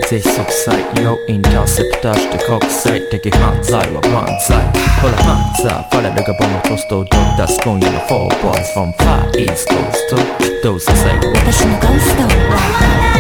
ぜひ即歳要インターセプターして国際的犯罪は万歳ほらハンザーファレルがボムポストを取り出す今夜の4 boys from far east coast どうせ最後私のゴーストは